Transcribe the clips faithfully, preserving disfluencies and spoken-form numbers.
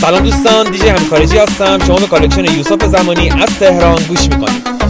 سلام دوستان، دیجی همین خارجی هستم. شما به کالکشن یوسف زمانی از تهران گوش میکنید.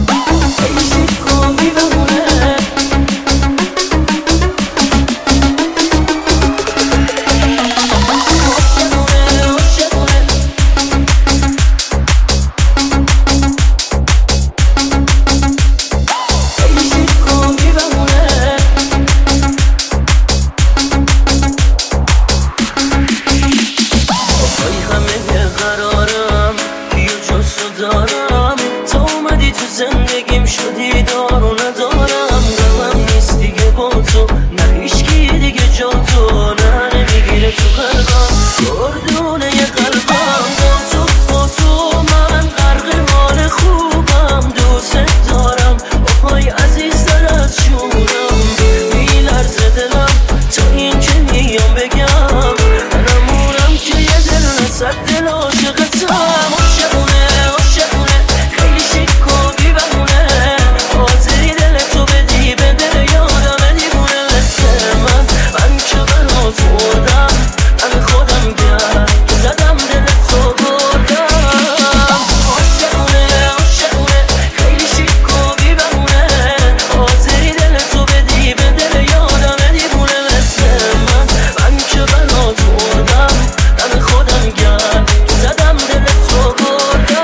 زندگیم شدی دار و ندارم، قلبم نیست دیگه با تو، نه هیچکی دیگه جا تو، نه نمیگیره تو قلبم گردونه یه قلبم. با تو با تو من غرق حال خوبم، دوست دارم آهای عزیز در از جونم، میلرزه دلم تا این که میام بگم منمونم که یه دل صد دل عاشقتم. عاشقونه عاشقونه خیلی شیک و بی‌بهونه، حاضری دل تو بدی به دل یادم دیوونه مثل من. من که برات مردم من خودم گرد که زدم دل تو بردم. عاشقونه عاشقونه خیلی شیک و بی‌بهونه، حاضری دل تو بدی به دل یادم دیوونه مثل من. من که برات مردم من خودم گرد که زدم دل تو بردم.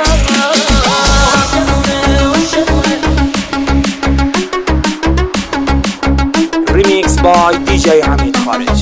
ریمیکس بای دیجی حمید خارجی.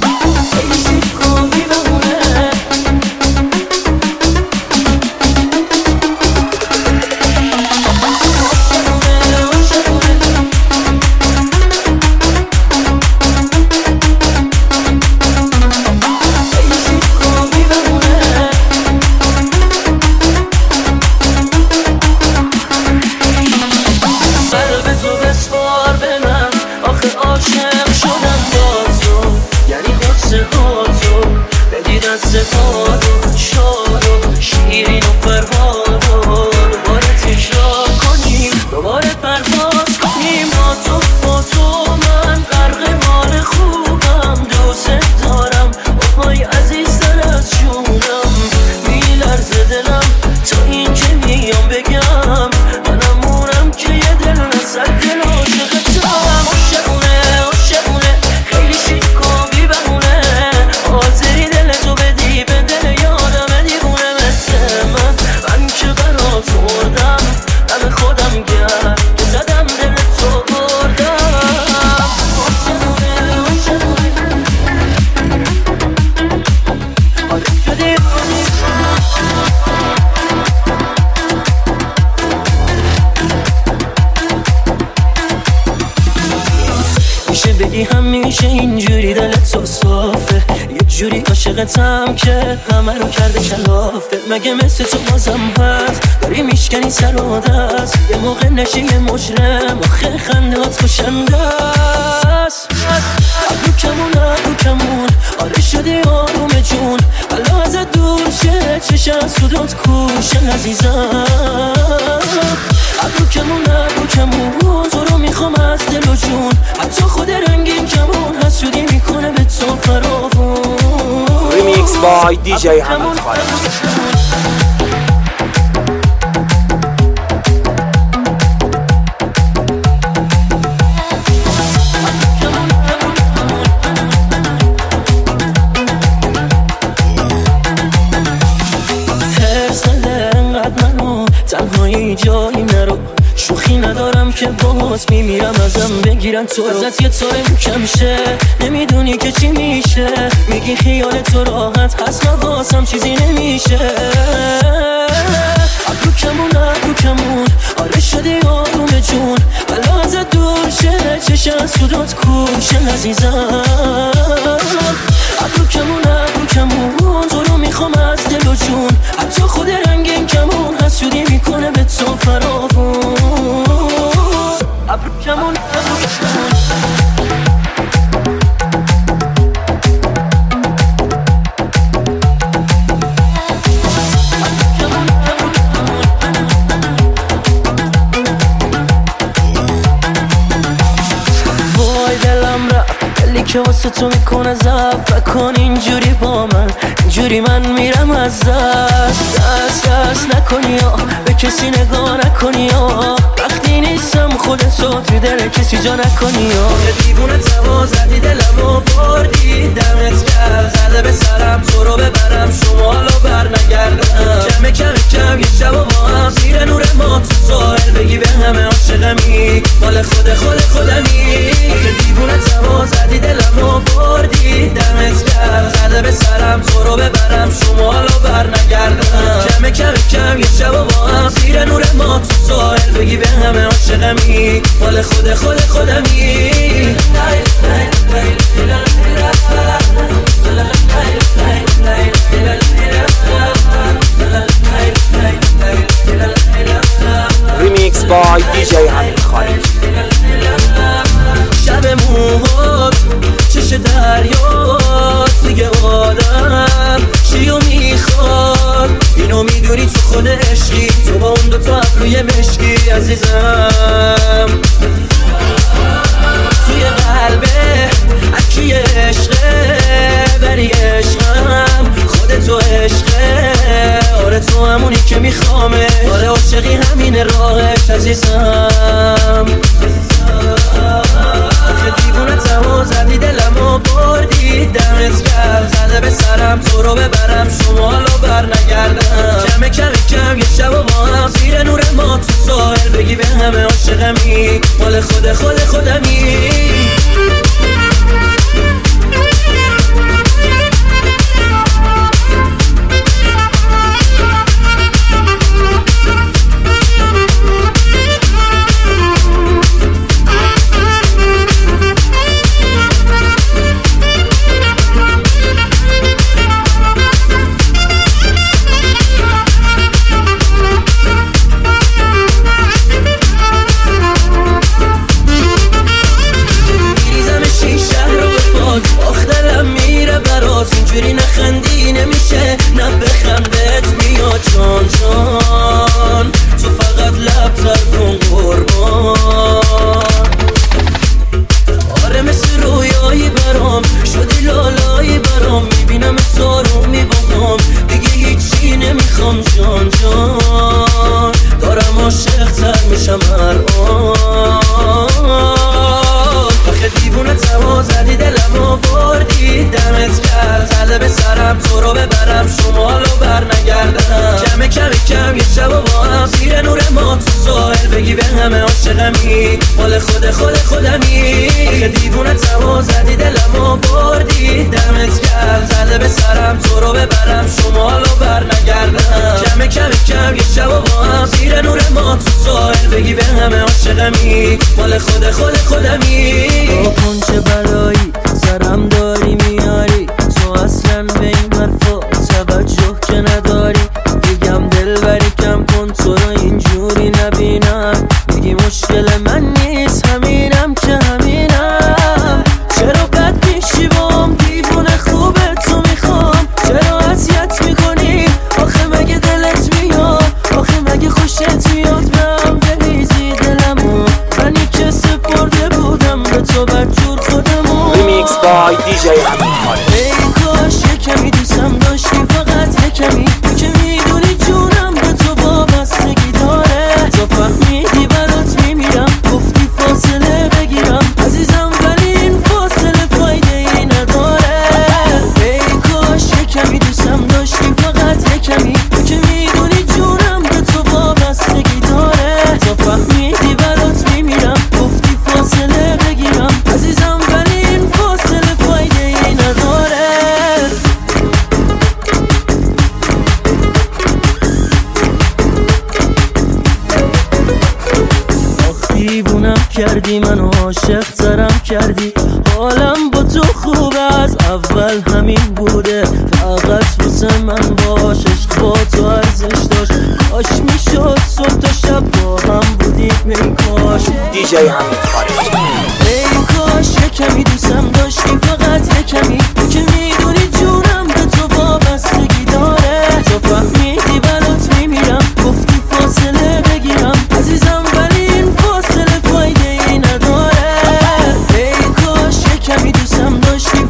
سفاد و شاد و شیرین و فرهاد و دوباره تکرار کنیم، دوباره پرواز کنیم. با تو با تو من غرق حال خوبم، دوست دارم آهای عزیز در از جونم، میلرزه دلم تا این که میام بگم منمونم که یه دل نصد دل عاشقتم. عاشقونه عاشقونه خیلی شیک و بی‌بهونه، حاضری دل تو بدی به دل یادم دیوونه مثل من. من که برات مردم من خودم گرد که زدم دل تو بردم. عاشقونه عاشقونه آره شدی میشه بگی همیشه اینجوری دلت تو صافه، یه جوری عاشقتم که همه رو کرده کلافه. مگه مثل تو بازم هست داری میشکنی سر و دست، یه موقع نشی یه مجرم آخه خندهات کشنده است. ابرو کمون ابرو کمون آره شدی آروم جون، بلا ازت دور شه چشم سودات کوشن عزیزم. ابرو کمون ابرو کمون تو رو میخوام از دل و جون، حتی خود رنگین کمون حسودی میکنه به تو فراوون. ریمیکس بای دیجی حمید خارجی. تنهایی جایی نرو، شوخی ندارم که باز میمیرم ازم بگیرن تو رو. ازت یه طوره کم شه نمیدونی که چی میشه، میگی خیال تو راحت هست واسم چیزی نمیشه. ابرو کمون ابرو کمون آره شدی آروم جون، بلا ازت دور شه چشم سودات کوشن عزیزم. ابرو کمون ابرو کمون تو رو میخوام از دل و جون، حتی خود رنگین کمون حسودی میکنه به تو فراوون. ابرو کمون ابرو کمون وای دلم رفت دلی که واسه تو میکنه ضعف کن اینجوری با من، اینجوری من میرم از دست دست دست نکنی یا به کسی نگاه نکنی یا وقتی نیستم خودتو تو دل کسی جا نکنی یا یه دیوونه توا زدی دلمو بردی دمت کرد زده به سرم تو رو ببرم شمالو بر نگردم کم کم کم یه شب و با هم زیر نور ما تو ساحل بگی به همه عاشقمی مال خود خود خودمی یه دیوونه توا زدی دلمو بردی دمت کرد زده به سرم تو رو ببرم شمالو بر نگردم کم کم کم یه شب و با هم زیر نور ما تو ساحل بگی به همه عاشقمی مال خود خود خودمی ریمیکس بای دی جی حمید خارجی. شب موهات چش دریات دیگه آدم چیو میخواد اینو میدونی تو خود عشقی تو با اون دوتا ابروی مشکی عزیزم توی قلبه اکی عشقه بری عشقم خودتو عشقه آره تو همونی که میخوامه آره عاشقی همین راهش عزیزم که دیوونه تمام زدی دلمو بردی دمت کرد زده به سرم تو رو ببرم شمالو بر نگردم کم کم کم یه شب و با هم زیر نور ما تو ساحل بگی به همه عاشقمی مال خود خود خودمی اینجوری نخندی نمیشه نه بخندت میاد جان جان تو فقط لب تر کن قربان آره مثل رویایی برام شدی لالایی برام میبینم تو میباهم دیگه هیچی نمیخوام جان جان دارم عاشق تر میشم هر آن آخه دیوونه تمام زدی دلمو بردی دمت کرد زده به سرم تو رو ببرم شمالو بر نگردم کم کم کم یه شب و با هم زیر نور ما تو ساحل بگی به همه عاشقمی مال خود خود خودمی آخه دیوونه تمام زدی دلمو بردی دمت کرد زده به سرم تو رو ببرم شمالو بر نگردم کم کم کم یه شب و با هم زیر نور ما تو ساحل بگی به همه عاشقمی مال خود خود خودمی کن چه بلایی سرم داری میاری تو اصلا به این حرفا توجه که نداری میگم دل بری کم کن تو رو اینجوری نبینم میگی مشکل من نیست همینم که همینم چرا بد میشی بام دیوونه خوبه تو میخوام چرا اذیت میکنی آخه مگه دلت میاد آخه مگه خوشت میاد بهم بریزی دلمو منی که سپرده بودم به تو بدجور خودمو ریمیکس بای دی جی حمید خارجی. ای کاش یه کمی دوستم داشتی فقط یه کمی که میدونی جونم به تو وابستگی داره تو فهمیدی برات میمیرم گفتی فاصله بگیرم عزیزم ولی این فاصله فایده ای نداره ای کاش یه کمی دوستم داشتی فقط یه کمی که میدونی جونم به تو وابستگی داره تو فهمیدی برات میمیرم گفتی فاصله بگیرم عزیزم ولی این فاصله فایده ای نداره آخ دیوونم کردی منو عاشق ترم کردی حالم با تو خوب از اول همین بوده فقط واسه من باش عشق با تو ارزش داشت کاش میشد صبح تا شب با هم بودیم ای کاش دی جی حمید خارجی. ای کاش یه کمی دوستم داشتی فقط یه کمی که میدونی جونم به تو وابستگی داره تو فهمیدی برات میمیرم گفتی فاصله بگیرم عزیزم ولی این فاصله فایده ای نداره ای کاش یه کمی دوستم داشتی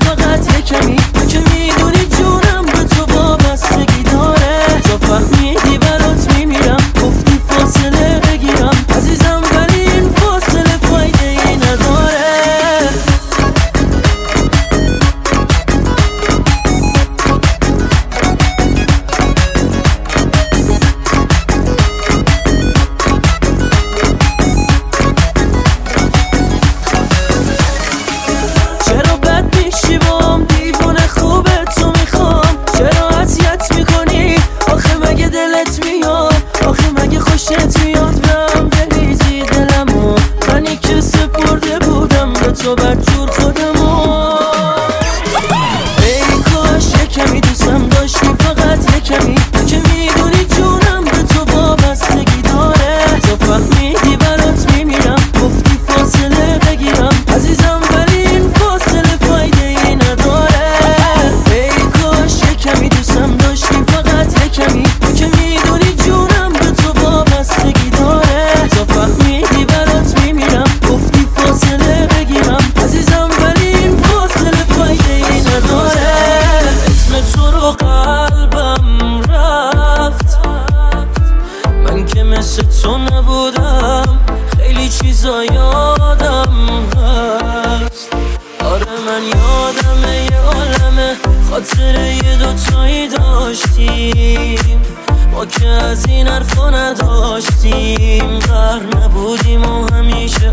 خاطره یه دوتایی داشتیم، ما که از این حرفا نداشتیم، غر نبودیم و همیشه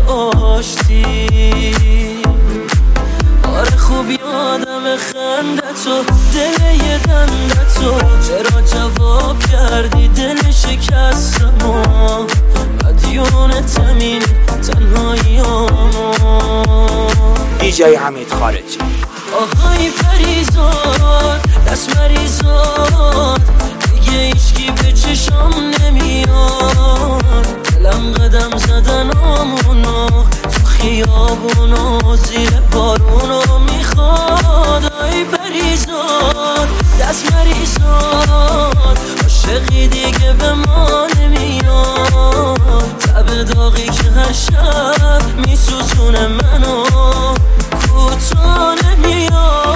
آشتیم. آره خوب یادم خندتو، دل یه دندتو، چرا جواب کردی دل شکستمو، مدیون تمین تنهاییامو. دیجی حمید خارجی. آهای پریزاد دست مریزاد، دیگه ایشکی به چشم نمیاد، دلم قدم زدن آمونو تو خیابونو زیر بارونو میخواد. آی پریزاد دست مریزاد، عاشقی دیگه به ما نمیاد، تب داغی که هر شب میسوزونه منو کوتا نمیاد.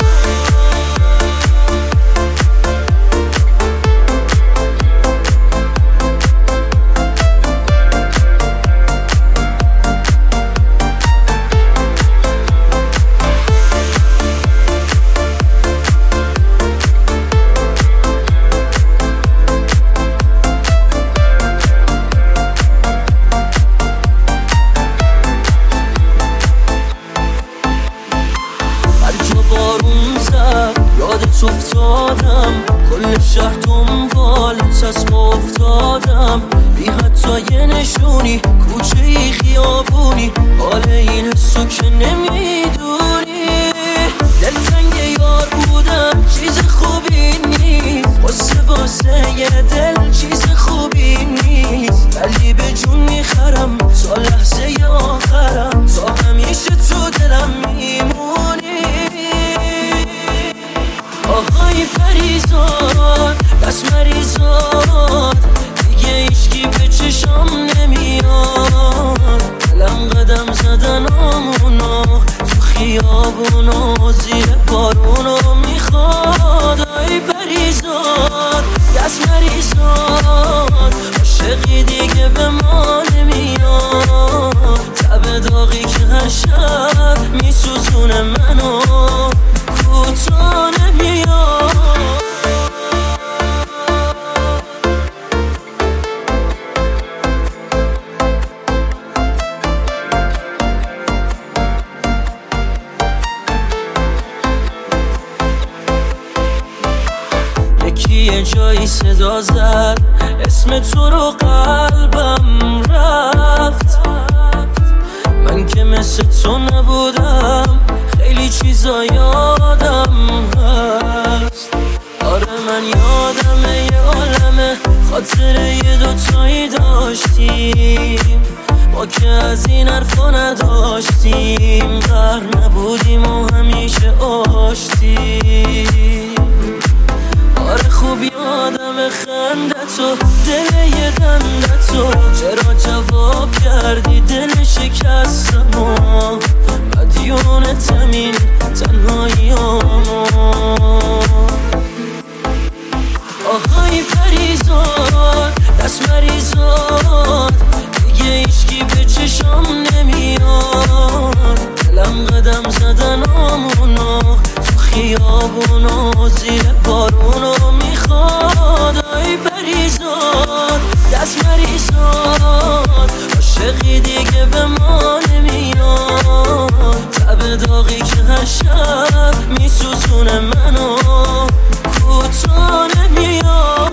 افتادم کل شهر دنبالت چشم افتادم، بی حتی یه نشونی کوچه ای خیابونی، حال این حسو که نمیدونی. دلتنگ یار بودم چیز خوبی نیست، قصه واسه یه دل چیز خوبی نیست، ولی به جون میخرم تا لحظه آخرم، تا همیشه تو دلم میمونی. آهای پریزاد دست مریزاد، دیگه ایشکی به چشم نمیاد، دلم قدم زدن آمونو تو خیابونو زیر بارونو میخواد. آی پریزاد دست مریزاد، عاشقی دیگه به ما نمیاد، تب داغی که هر شب میسوزونه منو کوتا نمیاد. یکی یه جایی صدا زد اسم تو رو، قلبم رفت، من که مثل تو نبودم، خیلی چیزا یادم هست. آره من یادمه یه عالمه خاطره یه دوتایی داشتیم، ما که از این حرفا نداشتیم، غر نبودیم و همیشه آشتیم. آره خوب یادم خندتو، دل یه دندتو، چرا جواب کردی دل شکستمو، مدیون تمین تنهاییامو. آهای پریزاد دست مریزاد، دیگه ایشکی به چشم نمیاد، دلم قدم زدن آمونو تو خیابونو زیر بارونو میخواد. آی پریزاد دست مریزاد، عاشقی دیگه به ما نمیاد، تب داغی که هر شب میسوزونه منو کوتا نمیاد.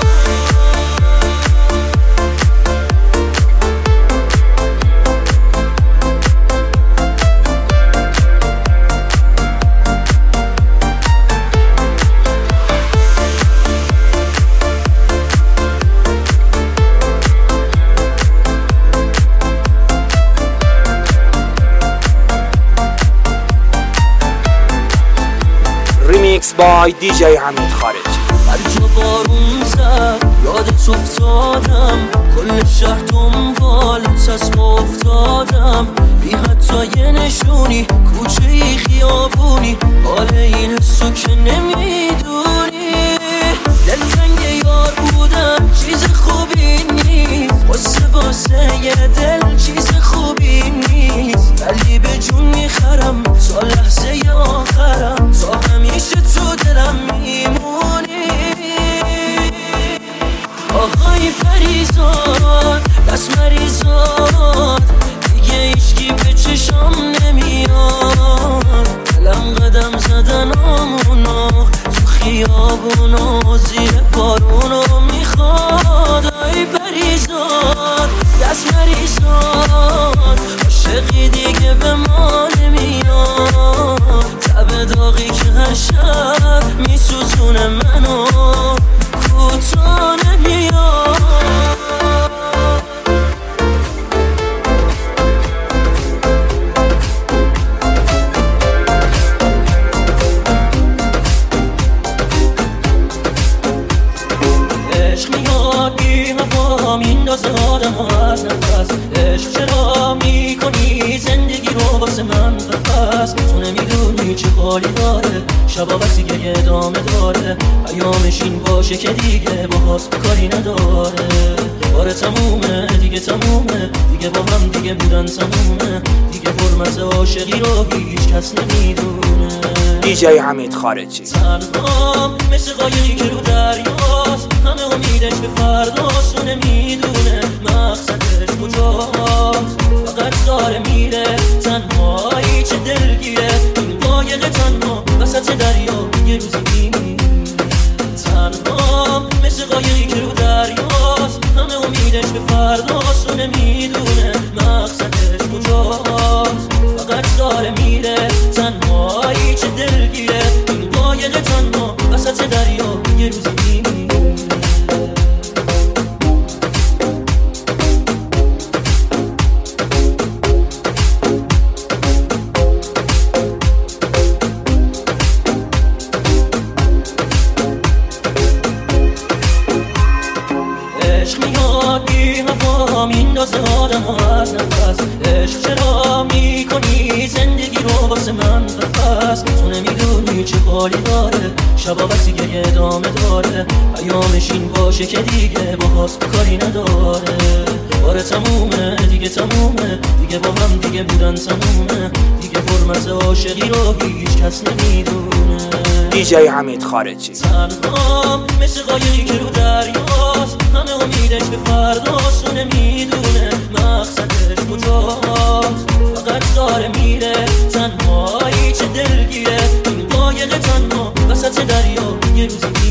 ریمیکس بای دیجی حمید خارجی. هر جا بارون زد یادت افتادم، کل شهر دنبالت چشم افتادم، بی حتی یه نشونی کوچه ای خیابونی، حال این حسو که نمیدونی. دلتنگ یار بودم چیز خوبی نیست، قصه واسه یه دل چیز خوبی نیست، ولی به جون میخرم تا لحظه آخرم، تا همیشه تو هر شب میسوزونه منو کوتاه نمیاد. عشق میاد بی هوا میندازه آدم از نفس. عشق چرا میکنی زندگی رو واسه من بفس؟ تو نمیدونی چه حالی داره شبا وقتی که ادامه داره. ایامش این باشه که دیگه باهات کاری نداره. آره تمومه دیگه تمومه دیگه با هم دیگه بودن تمومه دیگه حرمت عاشقی رو هیچ کس نمیدونه. دیجی حمید خارجی تنهام مثل قایقی که رو دریاست. همه امیدش به فرداست و نمیدونه مقصدش کجاست. فقط داره میره تنهایی چه دلگیره. این قایق تنها وسط دریا یه روزی میمیره. تنهام مثل قایقی که رو دریاست. همه امیدش به فرداست و نمیدونه مقصدش کجاست. فقط داره میره تنهایی چه دلگیره. این قایق تنها وسط دریا یه روزی میمیره. عشق میاد بی هوا میندازه آدم از نفس. عشق چرا میکنی زندگی رو واسه من بفس؟ تو نمیدونی چه حالی داره شبا وقتی که ادامه داره. ایامش این باشه که دیگه باهات کاری نداره. آره تمومه دیگه تمومه دیگه با هم دیگه بودن تمومه دیگه حرمت عاشقی رو هیچ کس نمیدونه. دیجی حمید خارجی تنهام مثل قایقی که رو دریاست. همه امیدش به فرداست و نمیدونه مقصدش کجاست. فقط داره میره تنهایی چه دلگیره. این قایق تنها وسط دریا یه روزی